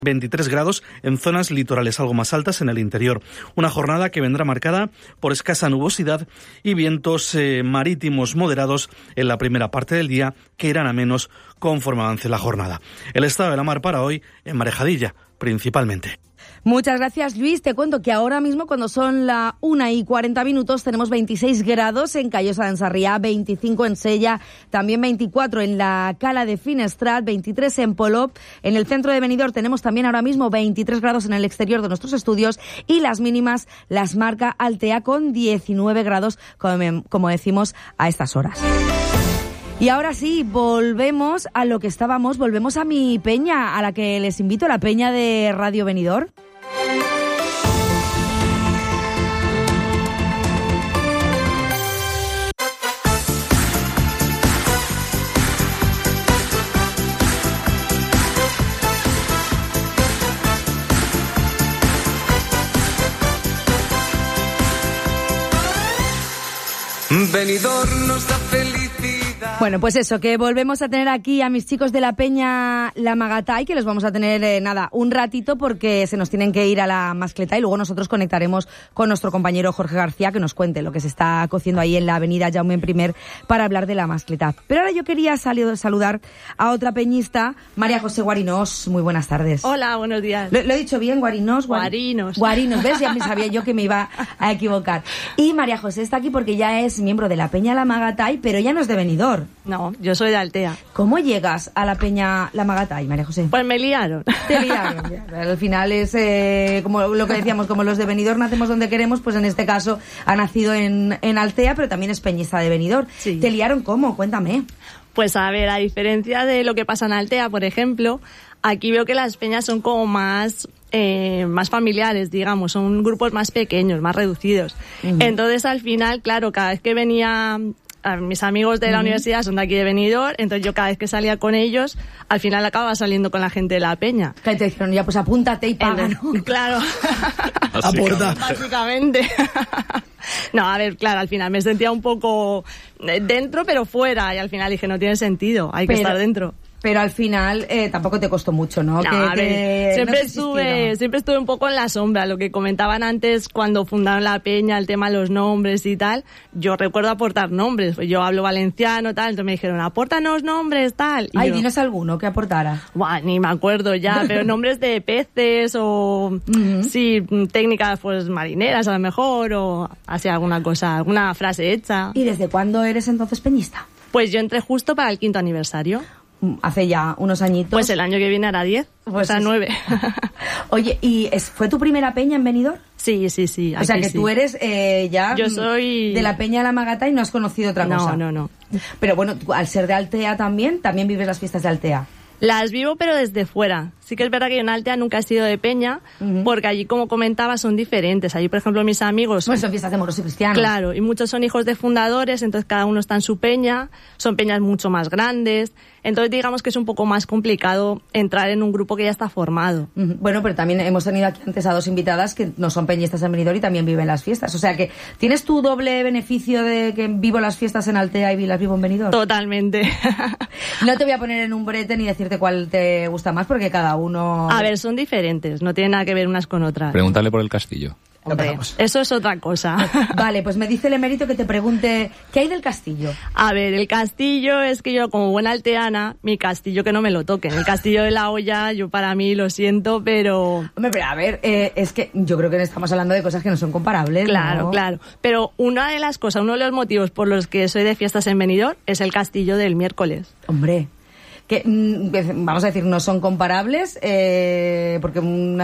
23 grados en zonas litorales algo más altas en el interior. Una jornada que vendrá marcada por escasa nubosidad y vientos marítimos moderados en la primera parte del día, que irán a menos conforme avance la jornada. El estado de la mar para hoy en Marejadilla, principalmente. Muchas gracias, Luis. Te cuento que ahora mismo, cuando son la 1:40, tenemos 26 grados en Callosa d'en Sarrià, 25 en Sella, también 24 en la Cala de Finestrat, 23 en Polop. En el centro de Benidorm tenemos también ahora mismo 23 grados en el exterior de nuestros estudios, y las mínimas las marca Altea con 19 grados, como decimos a estas horas. Y ahora sí, volvemos a lo que estábamos, volvemos a mi peña, a la que les invito, la peña de Radio Benidorm. Benidorm nos da felicidad. Bueno, pues eso, que volvemos a tener aquí a mis chicos de la Peña La Magatay, que los vamos a tener, un ratito, porque se nos tienen que ir a la mascleta, y luego nosotros conectaremos con nuestro compañero Jorge García, que nos cuente lo que se está cociendo ahí en la avenida Jaume I para hablar de la mascleta. Pero ahora yo quería saludar a otra peñista, María José Guarinós. Muy buenas tardes. Hola, buenos días. ¿Lo he dicho bien? Guarinós. Guarinos. Guarinos, ¿ves? Ya me sabía yo que me iba a equivocar. Y María José está aquí porque ya es miembro de la Peña La Magatay, pero ya no es de Benidorm. No, yo soy de Altea. ¿Cómo llegas a la Peña La Magatay, María José? Pues me liaron. Te liaron. Al final es como lo que decíamos, como los de Benidorm nacemos donde queremos, pues en este caso ha nacido en Altea, pero también es peñista de Benidorm. Sí. ¿Te liaron cómo? Cuéntame. Pues a ver, a diferencia de lo que pasa en Altea, por ejemplo, aquí veo que las peñas son como más familiares, digamos, son grupos más pequeños, más reducidos. Uh-huh. Entonces, al final, claro, cada vez que venía... mis amigos de la universidad son de aquí de Benidorm, entonces yo cada vez que salía con ellos, al final acababa saliendo con la gente de la peña. Que te dijeron, ya pues apúntate y paga, ¿no? Claro. Aporta. Básicamente. No, a ver, claro, al final me sentía un poco dentro, pero fuera, y al final dije, no tiene sentido, hay que estar dentro. Pero al final tampoco te costó mucho, ¿no? Siempre estuve un poco en la sombra. Lo que comentaban antes cuando fundaron la peña, el tema de los nombres y tal. Yo recuerdo aportar nombres. Yo hablo valenciano, tal. Entonces me dijeron, apórtanos nombres, tal. Y yo, dinos alguno que aportara. Buah, ni me acuerdo ya, pero nombres de peces o, sí, técnicas pues marineras a lo mejor, o así alguna cosa, alguna frase hecha. ¿Y desde cuándo eres entonces peñista? Pues yo entré justo para el 5º aniversario. Hace ya unos añitos. Pues el año que viene hará 10, pues o sea, 9. Oye, ¿y fue tu primera peña en Benidorm? Sí. O sea, que sí. Tú eres ya yo soy de la Peña La Magatay y no has conocido otra cosa. No. Pero bueno, tú, al ser de Altea también vives las fiestas de Altea. Las vivo, pero desde fuera. Sí que es verdad que yo en Altea nunca he sido de peña, porque allí, como comentaba, son diferentes. Allí, por ejemplo, mis amigos... Pues son fiestas de moros y cristianos. Claro, y muchos son hijos de fundadores, entonces cada uno está en su peña, son peñas mucho más grandes, entonces digamos que es un poco más complicado entrar en un grupo que ya está formado. Bueno, pero también hemos tenido aquí antes a dos invitadas que no son peñistas en Benidorm y también viven las fiestas. O sea que, ¿tienes tu doble beneficio de que vivo las fiestas en Altea y las vivo en Benidorm? Totalmente. No te voy a poner en un brete ni decirte cuál te gusta más, porque cada uno... A ver, son diferentes, no tienen nada que ver unas con otras. Pregúntale por el castillo. Hombre, eso es otra cosa. Vale, pues me dice el emérito que te pregunte, ¿qué hay del castillo? A ver, el castillo es que yo, como buena alteana, mi castillo que no me lo toquen. El castillo de la olla, yo para mí lo siento, pero... Hombre, pero a ver, es que yo creo que estamos hablando de cosas que no son comparables, Claro, ¿no? Claro. Pero una de las cosas, uno de los motivos por los que soy de fiestas en Benidorm es el castillo del miércoles. Hombre... que vamos a decir, no son comparables, porque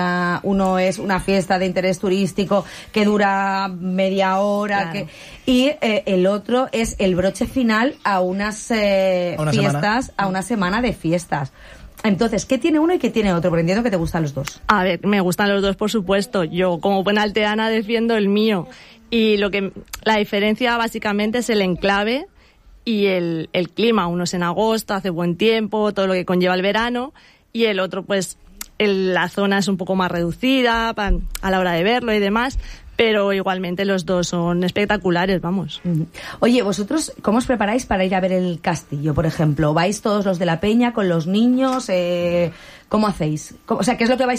uno es una fiesta de interés turístico que dura media hora, claro. Y el otro es el broche final a unas fiestas, a una semana de fiestas. Entonces, ¿qué tiene uno y qué tiene otro? Porque entiendo que te gustan los dos. A ver, me gustan los dos, por supuesto. Yo, como buena alteana, defiendo el mío. Y la diferencia básicamente es el enclave y el clima. Uno es en agosto, hace buen tiempo, todo lo que conlleva el verano, y el otro, pues, la zona es un poco más reducida a la hora de verlo y demás, pero igualmente los dos son espectaculares, vamos. Oye, vosotros, ¿cómo os preparáis para ir a ver el castillo, por ejemplo? ¿Vais todos los de la peña con los niños? ¿Cómo hacéis? O sea, ¿qué es lo que vais